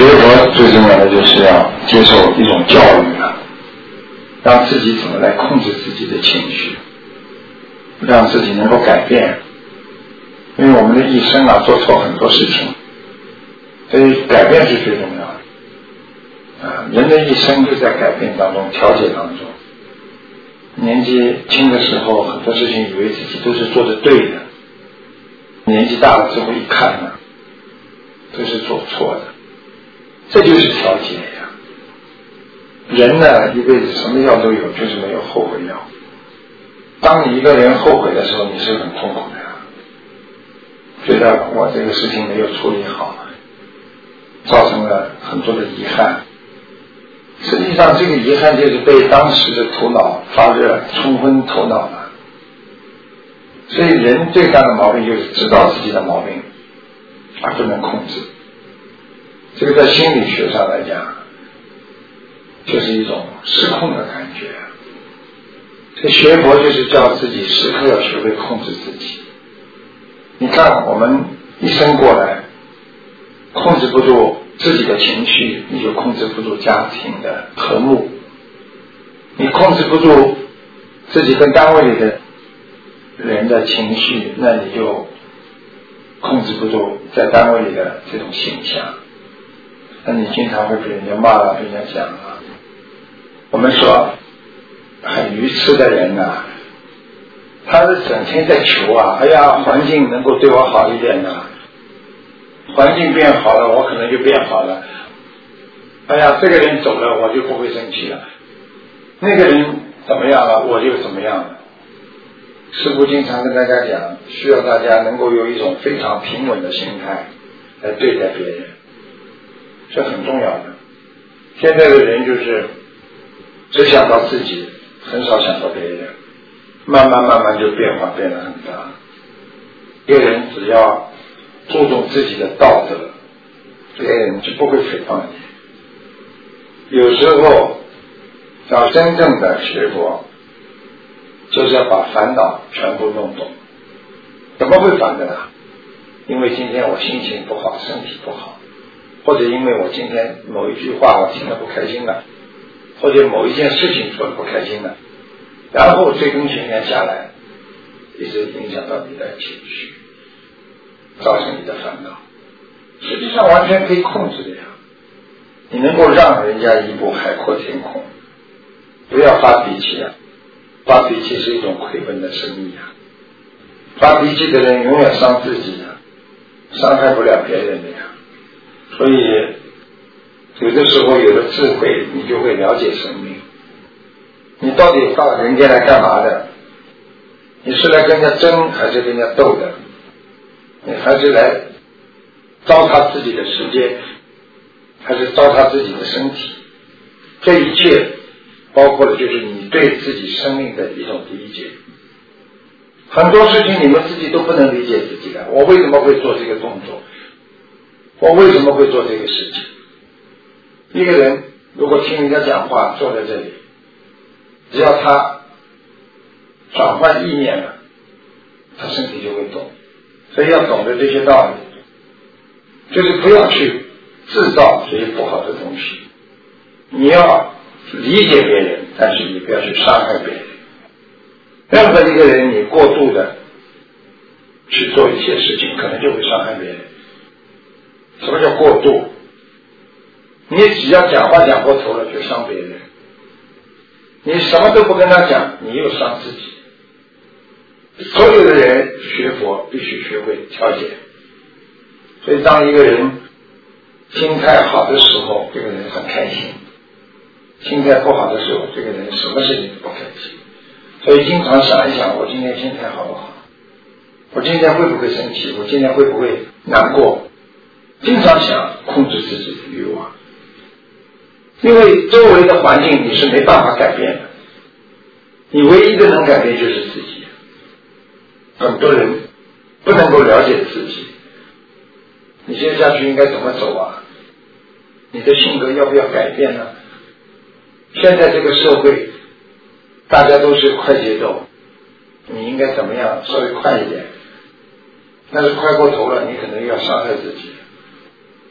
学佛最重要的就是要接受一种教育啊，让自己怎么来控制自己的情绪，让自己能够改变。因为我们的一生啊，做错很多事情，所以改变是最重要的啊。人的一生就在改变当中、调节当中。年纪轻的时候，很多事情以为自己都是做得对的，年纪大了之后一看呢，都是做错的。这就是调节呀。人呢，一辈子什么药都有，就是没有后悔药。当你一个人后悔的时候，你是很痛苦的呀，觉得我这个事情没有处理好，造成了很多的遗憾。实际上这个遗憾就是被当时的头脑发热冲昏头脑了。所以人最大的毛病就是知道自己的毛病而不能控制。这个在心理学上来讲就是一种失控的感觉。这学佛就是叫自己时刻要学会控制自己。你看我们一生过来控制不住自己的情绪，你就控制不住家庭的和睦，你控制不住自己跟单位里的人的情绪，那你就控制不住在单位里的这种形象，那你经常会被人家骂了，被人家讲了。我们说很愚痴的人啊，他是整天在求啊，哎呀环境能够对我好一点啊，环境变好了我可能就变好了，哎呀这个人走了我就不会生气了，那个人怎么样了我就怎么样了。师父经常跟大家讲，需要大家能够有一种非常平稳的心态来对待别人，这很重要的。现在的人就是只想到自己，很少想到别人，慢慢就变化变得很大。一个人只要注重自己的道德，这个人就不会诽谤你。有时候要真正的学佛，就是要把烦恼全部弄懂。怎么会烦的呢？因为今天我心情不好，身体不好，或者因为我今天某一句话我听了不开心了，或者某一件事情做得不开心了，然后追根寻源下来，一直影响到你的情绪，造成你的烦恼。实际上完全可以控制的呀，你能够让人家一步海阔天空。不要发脾气啊，发脾气是一种亏本的生意啊。发脾气的人永远伤自己啊，伤害不了别人的呀。所以有的时候有了智慧，你就会了解生命。你到底到人间来干嘛的？你是来跟人家争还是跟人家斗的？你还是来糟蹋自己的时间，还是糟蹋自己的身体？这一切包括的就是你对自己生命的一种理解。很多事情你们自己都不能理解自己的，我为什么会做这个动作？我为什么会做这个事情？一个人如果听人家讲话，坐在这里，只要他转换意念了，他身体就会动。所以要懂得这些道理，就是不要去制造这些不好的东西。你要理解别人，但是你不要去伤害别人。任何一个人你过度的去做一些事情，可能就会伤害别人。什么叫过度？你只要讲话讲过头了就伤别人，你什么都不跟他讲，你又伤自己。所有的人学佛必须学会调节。所以当一个人心态好的时候，这个人很开心；心态不好的时候，这个人什么事情都不开心。所以经常想一想，我今天心态好不好？我今天会不会生气？我今天会不会难过？经常想控制自己的欲望，因为周围的环境你是没办法改变的，你唯一的能改变就是自己。很多人不能够了解自己，你接下去应该怎么走啊？你的性格要不要改变呢？现在这个社会大家都是快节奏，你应该怎么样稍微快一点？但是快过头了，你可能要伤害自己。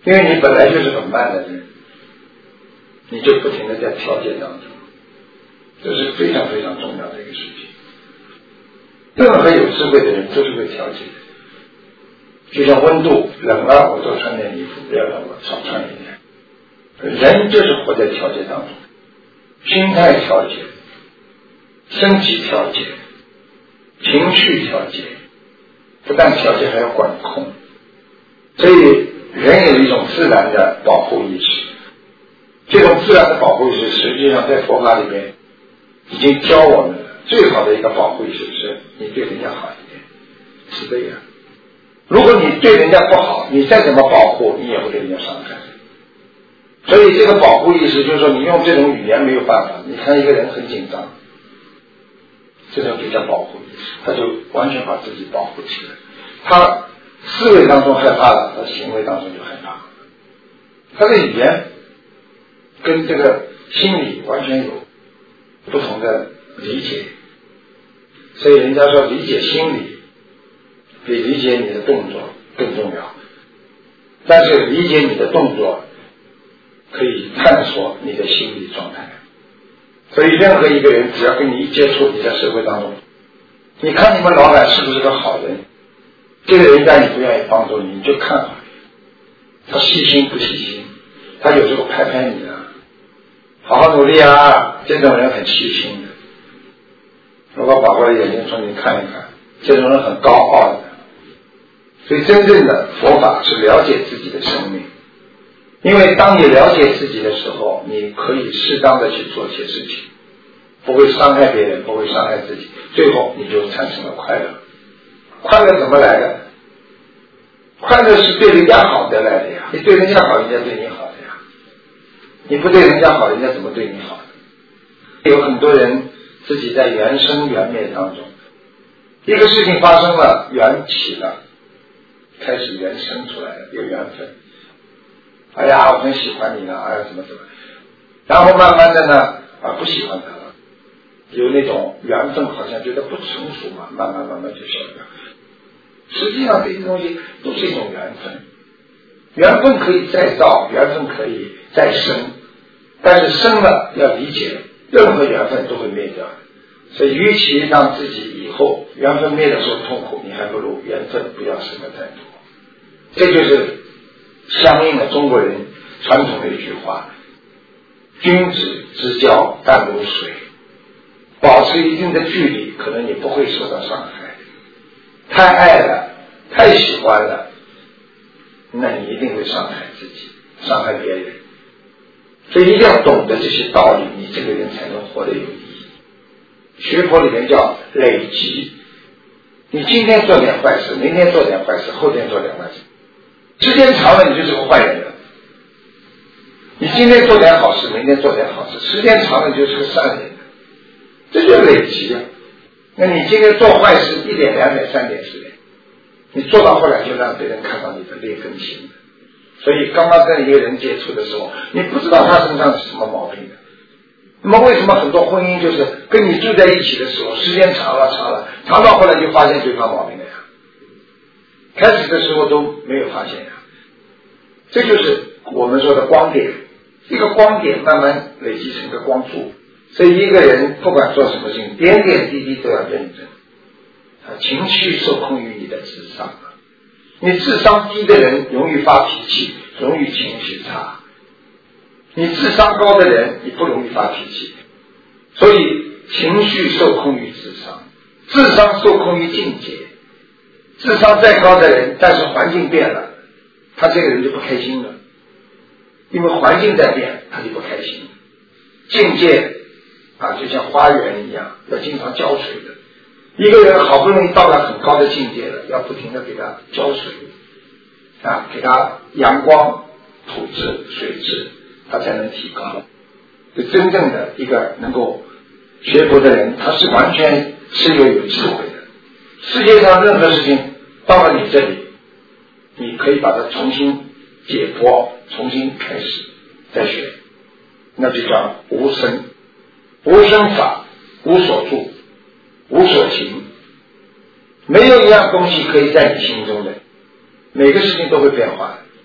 因为你本来就是很慢的人，你就不停地在调节当中，这是非常非常重要的一个事情。任何有智慧的人都是会调节的，就像温度冷了我多穿点衣服，不要冷我少穿一点。人就是活在调节当中，心态调节，身体调节，情绪调节，不但调节还要管控。所以人有一种自然的保护意识，这种自然的保护意识实际上在佛法里面已经教我们了，最好的一个保护意识是你对人家好一点，慈悲啊。如果你对人家不好，你再怎么保护你也会给人家伤害。所以这个保护意识就是说，你用这种语言没有办法。你看一个人很紧张，这种就叫保护意识，他就完全把自己保护起来。他思维当中害怕了，他行为当中就害怕。他的语言跟这个心理完全有不同的理解，所以人家说理解心理比理解你的动作更重要。但是理解你的动作可以探索你的心理状态。所以任何一个人只要跟你一接触，你在社会当中，你看你们老板是不是个好人，这个人家你不愿意帮助你，你就看好他细心不细心，他有时候拍拍你啊，好好努力啊，这种人很细心的。如果把我的眼睛从你看一看，这种人很高傲的。所以真正的佛法是了解自己的生命，因为当你了解自己的时候，你可以适当的去做些事情，不会伤害别人，不会伤害自己，最后你就产生了快乐。快乐怎么来的？快乐是对人家好得来的呀，你对人家好，人家对你好的呀，你不对人家好，人家怎么对你好的？有很多人自己在缘生缘灭当中，一个事情发生了，缘起了，开始缘生出来了，有缘分。哎呀，我很喜欢你了，哎呀，怎么，然后慢慢的呢，不喜欢他了，有那种缘分，好像觉得不成熟嘛，慢慢就消掉。实际上这些东西都是一种缘分，缘分可以再造，缘分可以再生，但是生了要理解，任何缘分都会灭掉的。所以与其让自己以后缘分灭的时候痛苦，你还不如缘分不要生的太多。这就是相应的中国人传统的一句话，君子之交淡如水，保持一定的距离，可能你不会受到伤害。太爱了，太喜欢了，那你一定会伤害自己，伤害别人。所以一定要懂得这些道理，你这个人才能活得有意义。学佛里面叫累积，你今天做点坏事，明天做点坏事，后天做点坏事，时间长了你就是个坏人了。你今天做点好事，明天做点好事，时间长了你就是个善人了，这就是累积啊。那你今天做坏事1点、2点、3点、4点，你做到后来就让别人看到你的劣根性。所以刚刚跟一个人接触的时候，你不知道他身上是什么毛病的。那么为什么很多婚姻就是跟你住在一起的时候，时间长到后来就发现对方毛病了呀？开始的时候都没有发现呀。这就是我们说的光点，一个光点慢慢累积成一个光柱。所以一个人不管做什么事情，点点滴滴都要认真。情绪受控于你的智商，你智商低的人容易发脾气，容易情绪差。你智商高的人，你不容易发脾气。所以情绪受控于智商，智商受控于境界。智商再高的人，但是环境变了，他这个人就不开心了，因为环境在变，他就不开心了。境界就像花园一样，要经常浇水的。一个人好不容易到了很高的境界了，要不停的给他浇水给他阳光、土质、水质，他才能提高。就真正的一个能够学佛的人，他是完全是有智慧的。世界上任何事情到了你这里，你可以把它重新解剖，重新开始再学，那就叫无生。无生法，无所住，无所行，没有一样东西可以在你心中的，每个事情都会变化的。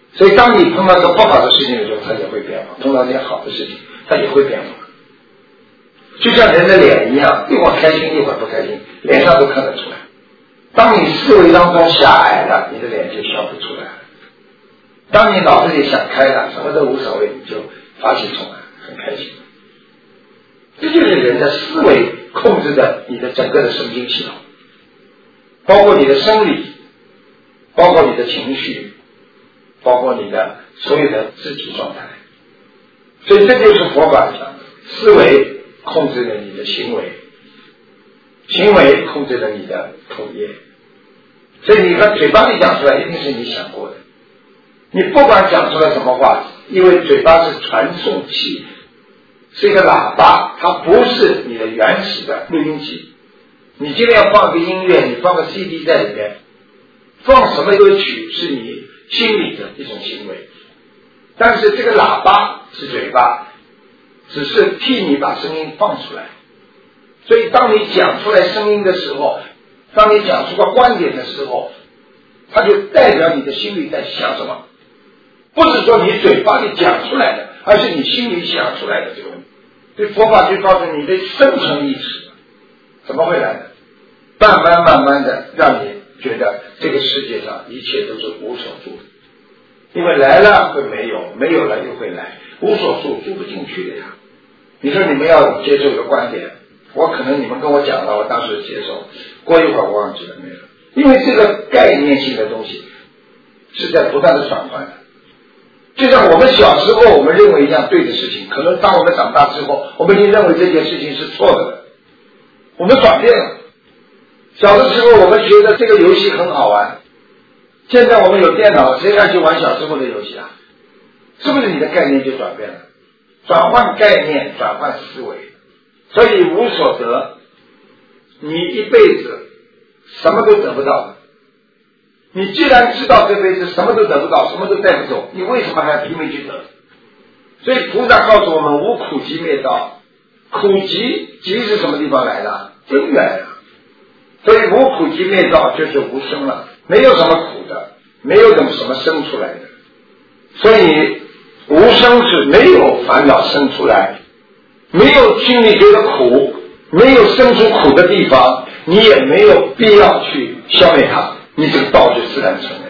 所以当你碰到个不好的事情的时候，它也会变化；碰到点好的事情，它也会变化。就像人的脸一样，一会儿开心一会儿不开心，脸上都看得出来。当你思维当中狭隘了，你的脸就笑不出来了。当你脑子里想开了，什么都无所谓，你就发起冲来，很开心。这就是人的思维控制着你的整个的神经系统，包括你的生理，包括你的情绪，包括你的所有的肢体状态。所以这就是佛法讲的，思维控制了你的行为，行为控制了你的口业。所以你和嘴巴里讲出来一定是你想过的，你不管讲出来什么话，因为嘴巴是传送器，是一个喇叭，它不是你的原始的录音机。你今天要放个音乐，你放个 CD 在里面，放什么歌曲是你心里的一种行为，但是这个喇叭是嘴巴，只是替你把声音放出来。所以当你讲出来声音的时候，当你讲出个观点的时候，它就代表你的心里在想什么，不是说你嘴巴里讲出来的，而是你心里想出来的这个问题。所以佛法就告诉你的深层意识怎么会来的，慢慢的让你觉得这个世界上一切都是无所住的，因为来了会没有，没有了又会来，无所住住不进去的呀。你说你们要接受一个观点，我可能你们跟我讲了，我当时接受，过一会儿我忘记了没有，因为这个概念性的东西是在不断的转换的。就像我们小时候我们认为一样对的事情，可能当我们长大之后，我们已经认为这件事情是错的，我们转变了。小的时候我们觉得这个游戏很好玩，现在我们有电脑，谁敢去玩小时候的游戏啊？是不是你的概念就转变了？转换概念，转换思维。所以无所得，你一辈子什么都得不到的。你既然知道这辈子什么都得不到，什么都带不走，你为什么还要拼命去得？所以菩萨告诉我们，无苦集灭道。苦集是什么地方来的？根源啊。所以无苦集灭道就是无生了，没有什么苦的，没有什么生出来的。所以无生是没有烦恼生出来，没有心里觉得苦，没有生出苦的地方，你也没有必要去消灭它，你这个道就自然成了。